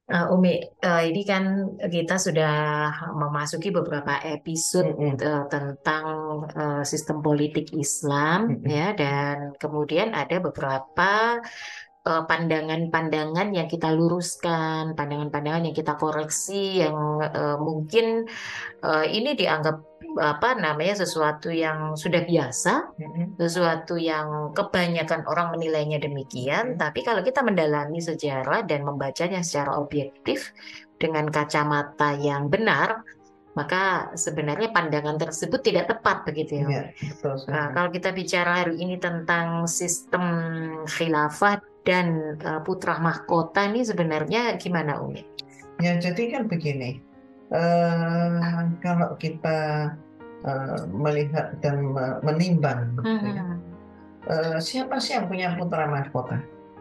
Umi, ini kan kita sudah memasuki beberapa episode Mm-mm. tentang sistem politik Islam, Mm-mm. ya, dan kemudian ada beberapa pandangan-pandangan yang kita luruskan, pandangan-pandangan yang kita koreksi, yang mungkin ini dianggap apa namanya sesuatu yang sudah biasa, Mm-mm. sesuatu yang kebanyakan orang menilainya demikian, Mm-mm. tapi kalau kita mendalami sejarah dan membacanya secara objektif dengan kacamata yang benar, maka sebenarnya pandangan tersebut tidak tepat begitu ya, Iya, Umi. betul sekali. Kalau kita bicara hari ini tentang sistem khilafah dan putra mahkota ini sebenarnya gimana, Umi? Ya, jadi kan begini, kalau kita melihat dan menimbang, gitu ya, Hmm, siapa sih yang punya putra mahkota?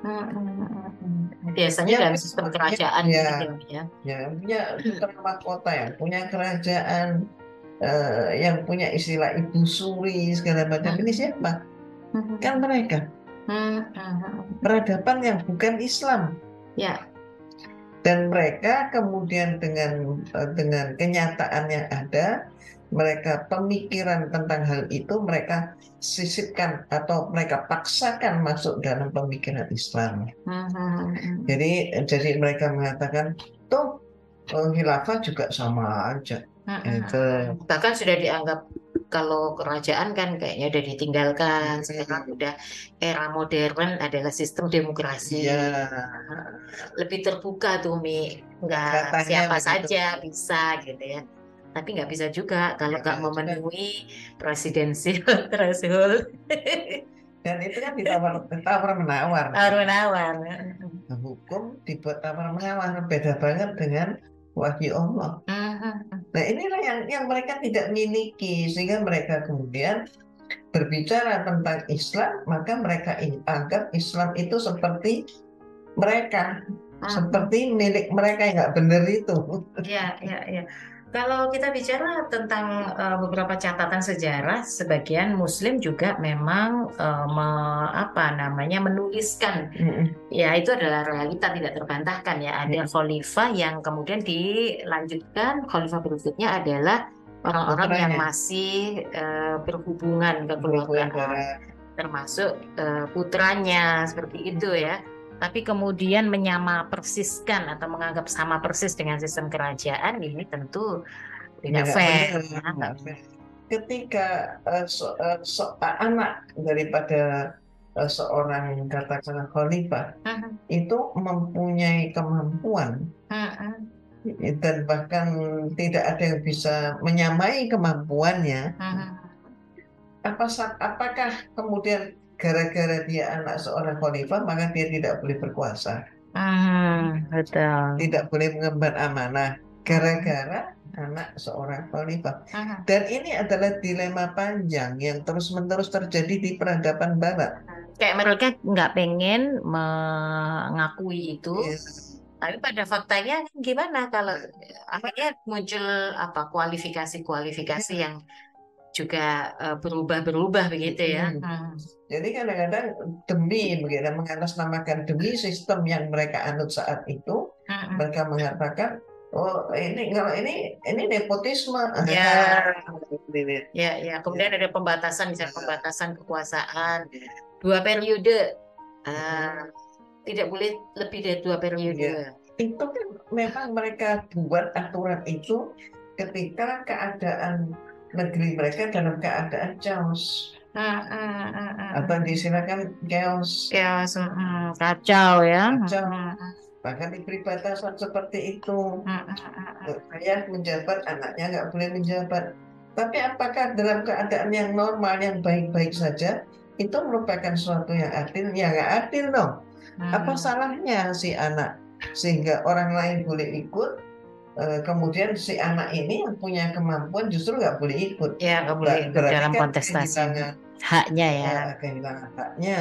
Biasanya Yang dalam punya, sistem kerajaan ya, begitu ya, Umi, ya. punya putra mahkota, yang punya kerajaan, yang punya istilah ibu suri segala macam, ini Hmm. siapa? Kan Hmm. mereka Hmm. peradaban yang bukan Islam. Ya. Dan mereka kemudian dengan kenyataan yang ada, mereka pemikiran tentang hal itu mereka sisipkan atau mereka paksakan masuk dalam pemikiran Islam. Hmm. Jadi mereka mengatakan tuh, khilafah juga sama aja. Itu. Bahkan sudah dianggap kalau kerajaan kan kayaknya udah ditinggalkan. Sekarang udah era modern adalah sistem demokrasi. Iya, Lebih terbuka tuh, Mi. Nggak katanya siapa begitu. saja bisa gitu ya. Tapi nggak bisa juga kalau Nggak nggak bisa juga. memenuhi presidensial threshold. Dan itu kan ditawar tawar menawar. Tawar-menawar. Hukum dibuat tawar menawar, beda banget dengan wahyu Allah. Nah, inilah yang mereka tidak miliki, sehingga mereka kemudian berbicara tentang Islam, maka mereka anggap Islam itu seperti mereka, seperti milik mereka yang nggak benar itu. Ya, ya, ya. Kalau kita bicara tentang beberapa catatan sejarah, sebagian Muslim juga memang apa namanya menuliskan, Mm-mm. ya itu adalah realita tidak terbantahkan ya. Ada khalifah yang kemudian dilanjutkan, khalifah berikutnya adalah orang-orang yang Putranya masih berhubungan berhubungan kekeluargaan, darah. termasuk putranya seperti itu ya. Tapi kemudian menyama persiskan atau menganggap sama persis dengan sistem kerajaan ini tentu Ya tidak nggak fair. benar, Ya, nggak nggak fair. benar. Ketika anak daripada seorang katakanlah khalifah Mhm, itu mempunyai kemampuan, mhm, dan bahkan tidak ada yang bisa menyamai kemampuannya. mhm. Apakah kemudian gara-gara dia anak seorang khalifah maka dia tidak boleh berkuasa, Betul. tidak boleh mengemban amanah Mhm, gara-gara anak seorang khalifah? mhm. Dan ini adalah dilema panjang yang terus-menerus terjadi di peradaban Barat. Kayak mereka nggak pengen mengakui itu, Ya, tapi pada faktanya gimana kalau akhirnya muncul apa kualifikasi-kualifikasi ya. yang juga berubah-berubah begitu ya. Mm. Jadi kadang-kadang demi begitu mengatasnamakan demi sistem yang mereka anut saat itu, Mhm. mereka mengatakan, oh ini kalau ini nepotisme. Ya, Ini. ya, ya. Kemudian Ya. ada pembatasan, misalnya pembatasan kekuasaan 2 periode. Ah, tidak boleh lebih dari 2 periode. Ya, itu kan memang mereka buat aturan itu ketika keadaan negeri mereka dalam keadaan chaos, atau disilakan chaos, Ya, kacau ya. kacau. Bahkan diberi batasan seperti itu. Ayah menjabat, anaknya nggak boleh menjabat. Tapi apakah dalam keadaan yang normal, yang baik-baik saja, itu merupakan sesuatu yang adil? Ya nggak adil dong. Apa salahnya si anak sehingga orang lain boleh ikut, kemudian si anak ini yang punya kemampuan justru nggak boleh ikut? Ya, nggak boleh ikut Berarti dalam kan kontestasi. kehilangan, Haknya ya. kehilangan haknya.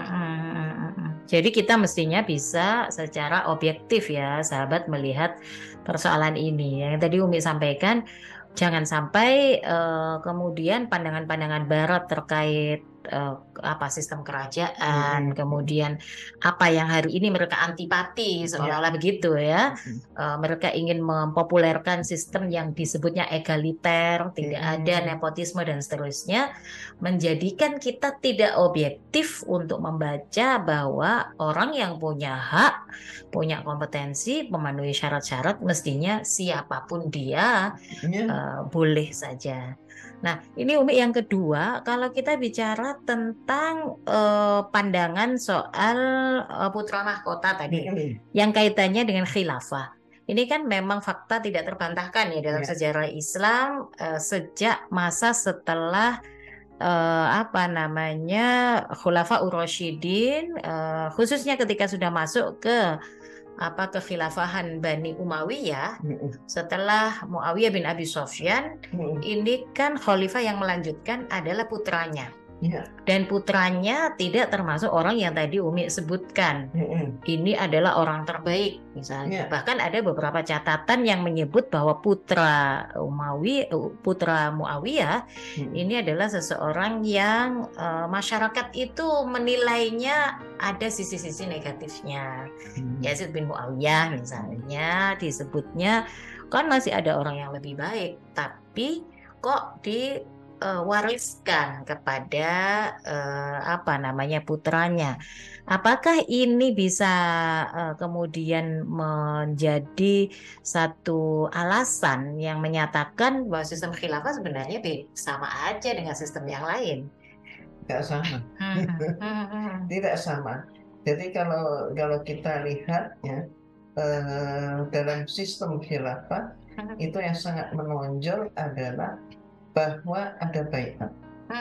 Jadi kita mestinya bisa secara objektif ya, sahabat melihat persoalan ini. Yang tadi Umi sampaikan, jangan sampai kemudian pandangan-pandangan Barat terkait apa sistem kerajaan, kemudian apa yang hari ini mereka antipati seolah-olah begitu ya. Mereka ingin mempopulerkan sistem yang disebutnya egaliter, tidak ada nepotisme dan seterusnya, menjadikan kita tidak objektif untuk membaca bahwa orang yang punya hak, punya kompetensi, memenuhi syarat-syarat, mestinya siapapun dia boleh saja. Nah, ini Umi yang kedua, kalau kita bicara tentang pandangan soal putra mahkota tadi, yang kaitannya dengan khilafah. Ini kan memang fakta tidak terbantahkan ya dalam sejarah Islam sejak masa setelah apa namanya Khulafa Ur-Rasyidin, khususnya ketika sudah masuk ke kekhilafahan Bani Umayyah setelah Muawiyah bin Abi Sufyan. Ini kan khalifah yang melanjutkan adalah putranya. Dan putranya tidak termasuk orang yang tadi Umi sebutkan. Ini adalah orang terbaik misalnya. Bahkan ada beberapa catatan yang menyebut bahwa putra Muawiyah ini adalah seseorang yang masyarakat itu menilainya ada sisi-sisi negatifnya. Yazid bin Muawiyah misalnya disebutnya kan masih ada orang yang lebih baik, tapi kok wariskan kepada putranya. Apakah ini bisa kemudian menjadi satu alasan yang menyatakan bahwa sistem khilafah sebenarnya sama aja dengan sistem yang lain? Tidak sama. Tidak sama. Jadi kalau kita lihat ya dalam sistem khilafah itu yang sangat menonjol adalah bahwa ada baiat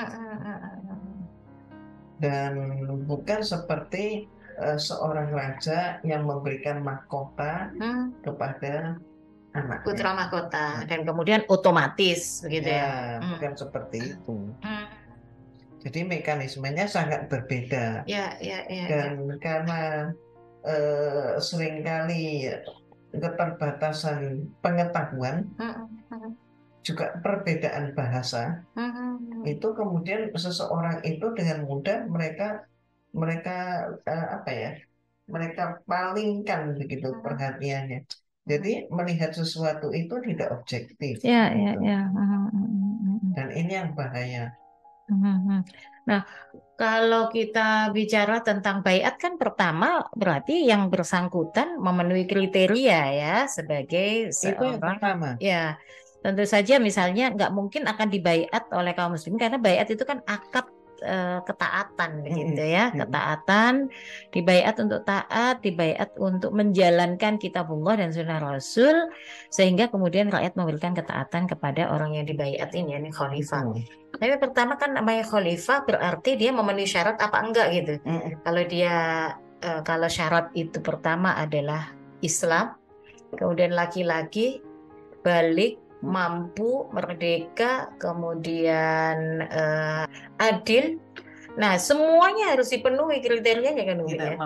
dan bukan seperti seorang raja yang memberikan mahkota kepada anaknya, putra mahkota, dan kemudian otomatis begitu ya. Bukan seperti itu. Jadi mekanismenya sangat berbeda. Dan karena seringkali keterbatasan pengetahuan, juga perbedaan bahasa, itu kemudian seseorang itu dengan mudah mereka palingkan begitu perhatiannya. Jadi melihat sesuatu itu tidak objektif. Dan ini yang bahaya. Nah, kalau kita bicara tentang baiat kan pertama berarti yang bersangkutan memenuhi kriteria ya sebagai seorang. Itu yang pertama. Ya, tentu saja misalnya nggak mungkin akan dibaiat oleh kaum muslimin karena baiat itu kan akad ketaatan begitu ya, ketaatan, dibaiat untuk taat, dibaiat untuk menjalankan kitabullah dan sunnah Rasul, sehingga kemudian rakyat memberikan ketaatan kepada orang yang dibaiat ini, yakni khalifah. Tapi pertama kan namanya khalifah berarti dia memenuhi syarat apa enggak gitu. Kalau dia kalau syarat itu pertama adalah Islam, kemudian laki-laki, balik, mampu, merdeka, kemudian adil. Nah, semuanya harus dipenuhi kriterianya kan, tidak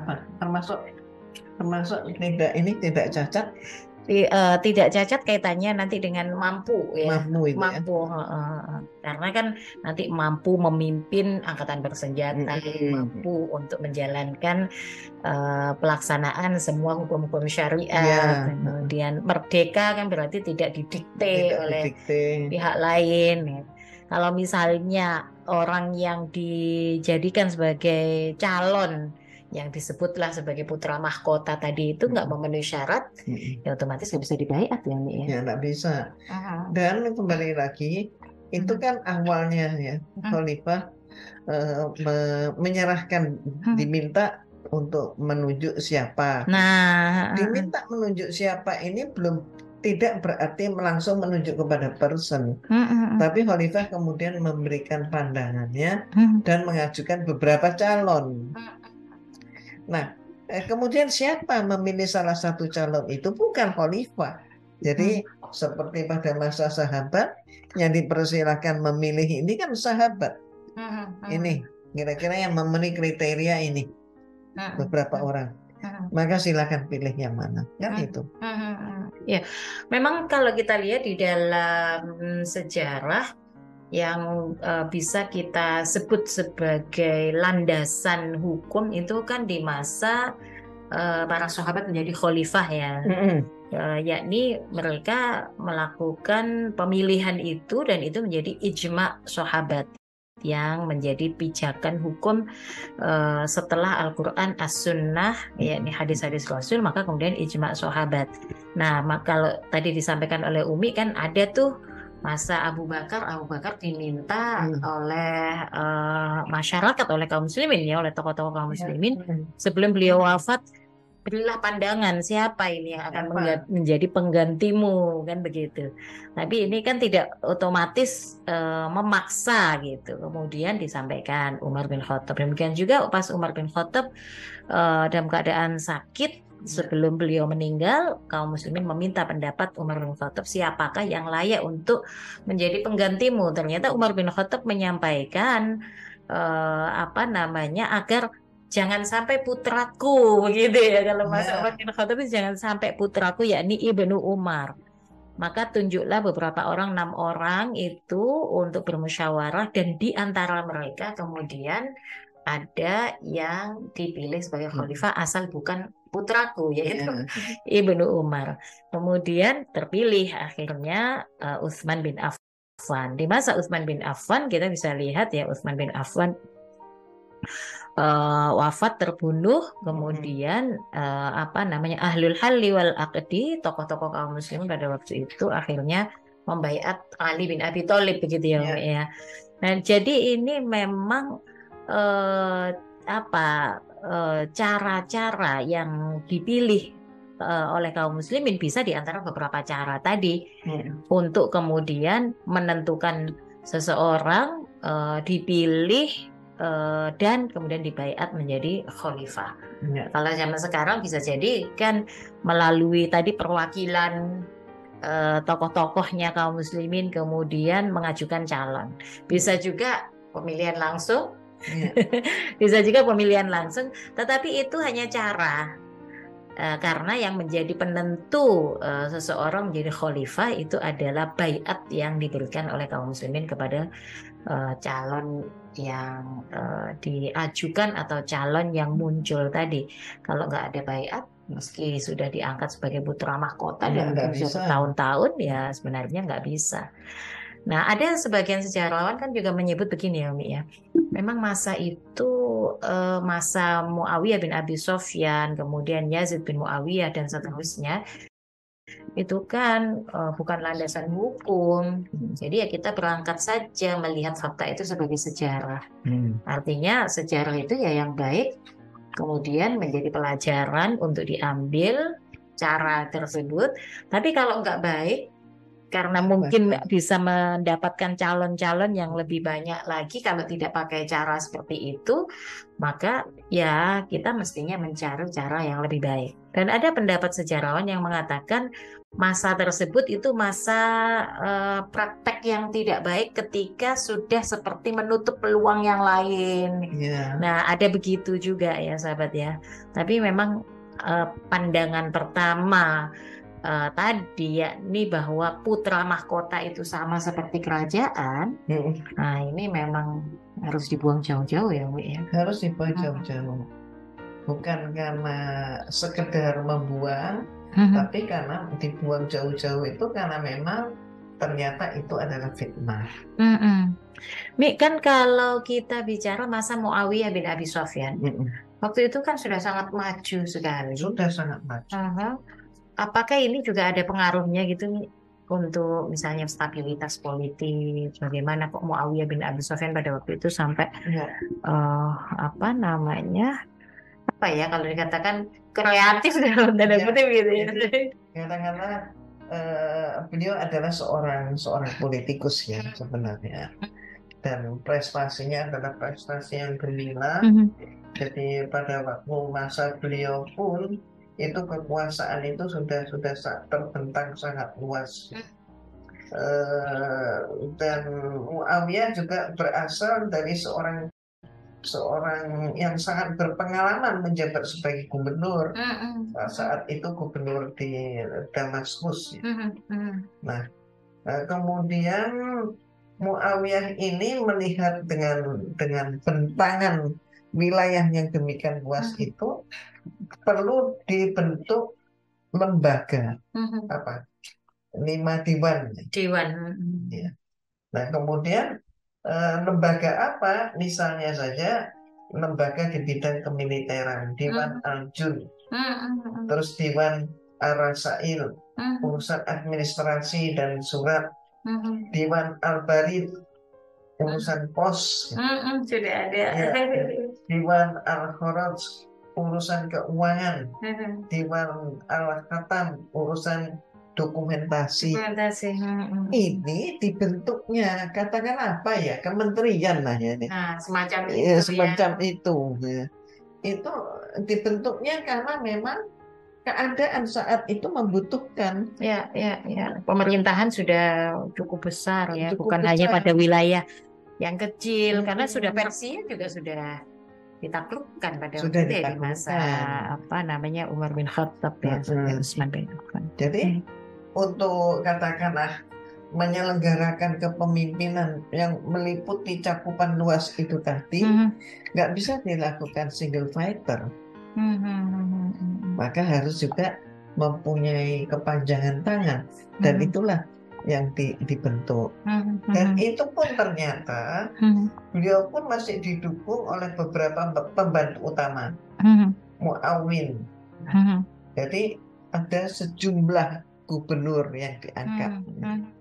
termasuk tidak cacat. Tidak cacat kaitannya nanti dengan mampu ya. Mampu. Karena kan nanti mampu memimpin angkatan bersenjata, mampu untuk menjalankan pelaksanaan semua hukum-hukum syariat, kemudian merdeka kan berarti tidak didikte oleh pihak lain ya. Kalau misalnya orang yang dijadikan sebagai calon yang disebutlah sebagai putra mahkota tadi itu nggak memenuhi syarat, ya otomatis nggak bisa dibaiat ya, Nih ya. Ya nggak bisa. Dan kembali lagi itu kan awalnya ya khalifah menyerahkan, diminta untuk menunjuk siapa. Diminta menunjuk siapa ini tidak berarti langsung menunjuk kepada person, tapi khalifah kemudian memberikan pandangannya dan mengajukan beberapa calon. Nah, kemudian siapa memilih salah satu calon itu bukan khalifah. Jadi seperti pada masa sahabat yang dipersilakan memilih ini kan sahabat. Ini kira-kira yang memenuhi kriteria ini beberapa orang. Maka silakan pilih yang mana. Kan itu. Ya, memang kalau kita lihat di dalam sejarah yang bisa kita sebut sebagai landasan hukum itu kan di masa para sahabat menjadi khalifah ya. Yakni mereka melakukan pemilihan itu dan itu menjadi ijma sahabat yang menjadi pijakan hukum setelah Al-Quran, As-Sunnah, yakni hadis-hadis Rasul, maka kemudian ijma sahabat. Nah, kalau tadi disampaikan oleh Umi kan ada tuh masa Abu Bakar diminta oleh masyarakat, oleh kaum muslimin ya, oleh tokoh-tokoh kaum muslimin sebelum beliau wafat, berilah pandangan siapa ini yang akan menjadi penggantimu, kan begitu. Tapi ini kan tidak otomatis memaksa gitu. Kemudian disampaikan Umar bin Khattab. Demikian juga pas Umar bin Khattab dalam keadaan sakit sebelum beliau meninggal, kaum muslimin meminta pendapat Umar bin Khattab siapakah yang layak untuk menjadi penggantimu. Ternyata Umar bin Khattab menyampaikan agar jangan sampai putraku, begitu ya, kalau Mas Umar bin Khattab itu jangan sampai putraku, yakni Ibnu Umar. Maka tunjuklah beberapa orang, 6 orang itu untuk bermusyawarah, dan di antara mereka kemudian ada yang dipilih sebagai khalifah asal bukan putraku, yaitu Ibnu Umar. Kemudian terpilih akhirnya Utsman bin Affan. Di masa Utsman bin Affan kita bisa lihat ya, Utsman bin Affan wafat, terbunuh, kemudian ahlul halli wal aqdi, tokoh-tokoh kaum muslimin pada waktu itu akhirnya membaiat Ali bin Abi Thalib, begitu ya, ya. Nah, jadi ini memang cara-cara yang dipilih oleh kaum muslimin bisa diantara beberapa cara tadi untuk kemudian menentukan seseorang dipilih dan kemudian dibaiat menjadi khalifah. Kalau zaman sekarang bisa jadi kan melalui tadi perwakilan tokoh-tokohnya kaum muslimin kemudian mengajukan calon. Bisa juga pemilihan langsung. Bisa juga pemilihan langsung, tetapi itu hanya cara. Karena yang menjadi penentu seseorang menjadi khalifah itu adalah baiat yang diberikan oleh kaum muslimin kepada calon yang diajukan atau calon yang muncul tadi. Kalau nggak ada baiat, meski sudah diangkat sebagai putra mahkota dan bertahun-tahun, ya sebenarnya nggak bisa. Nah, ada sebagian sejarawan kan juga menyebut begini ya, Umi ya. Memang masa itu masa Muawiyah bin Abi Sofyan, kemudian Yazid bin Muawiyah dan seterusnya, itu kan bukan landasan hukum. Jadi ya kita berangkat saja melihat fakta itu sebagai sejarah. Artinya sejarah itu ya yang baik, kemudian menjadi pelajaran untuk diambil cara tersebut. Tapi kalau nggak baik, karena mungkin bisa mendapatkan calon-calon yang lebih banyak lagi kalau tidak pakai cara seperti itu, maka ya kita mestinya mencari cara yang lebih baik. Dan ada pendapat sejarawan yang mengatakan masa tersebut itu masa praktek yang tidak baik ketika sudah seperti menutup peluang yang lain. Nah, ada begitu juga ya sahabat ya. Tapi memang pandangan pertama tadi yakni bahwa putra mahkota itu sama seperti kerajaan. Nah, ini memang harus dibuang jauh-jauh ya, Bu ya. Harus dibuang jauh-jauh. Bukan karena sekedar membuang, tapi karena dibuang jauh-jauh itu karena memang ternyata itu adalah fitnah. Mi, kan kalau kita bicara masa Muawiyah bin Abi Sofyan, waktu itu kan sudah sangat maju sekali. Sudah sangat maju. Apakah ini juga ada pengaruhnya gitu nih untuk misalnya stabilitas politik? Bagaimana kok Muawiyah bin Abi Sofyan pada waktu itu sampai kalau dikatakan kreatif dalam tanda kutip gitu ya? Karena beliau adalah seorang politikus ya sebenarnya, dan prestasinya adalah prestasi yang gemilang. Jadi pada waktu masa beliau pun itu kekuasaan itu sudah terbentang sangat luas. Dan Muawiyah juga berasal dari seorang yang sangat berpengalaman menjabat sebagai gubernur. Saat itu gubernur di Damaskus. Nah, kemudian Muawiyah ini melihat dengan bentangan wilayah yang demikian luas itu perlu dibentuk lembaga apa 5 dewan. Dewan. Ya. Nah kemudian lembaga apa? Misalnya saja lembaga di bidang kemiliteran, Dewan Al-Jun, terus Dewan Ar-Rasail, urusan administrasi dan surat, Dewan Al-Barid, urusan pos, Sudah ada. ya, Dewan Al-Kharaj, urusan keuangan, Dewan Al-Khatam, urusan dokumentasi. Ini dibentuknya katakan apa ya, kementerian lah ya ini. Nah, semacam Ya, itu semacam ya. itu ya. Itu dibentuknya karena memang keadaan saat itu membutuhkan. Ya. Pemerintahan sudah cukup besar ya, Cukup bukan hanya besar. pada wilayah yang kecil, karena sudah Persia juga sudah ditaklukkan pada Sudah waktu itu ya, di masa ditaklukkan. apa namanya Umar bin Khattab ya, Utsman bin Affan. Jadi untuk katakanlah menyelenggarakan kepemimpinan yang meliputi cakupan luas itu tadi nggak bisa dilakukan single fighter, maka harus juga mempunyai kepanjangan tangan, dan itulah yang dibentuk. Dan itu pun ternyata beliau pun masih didukung oleh beberapa pembantu utama, muawin. Jadi ada sejumlah gubernur yang diangkat.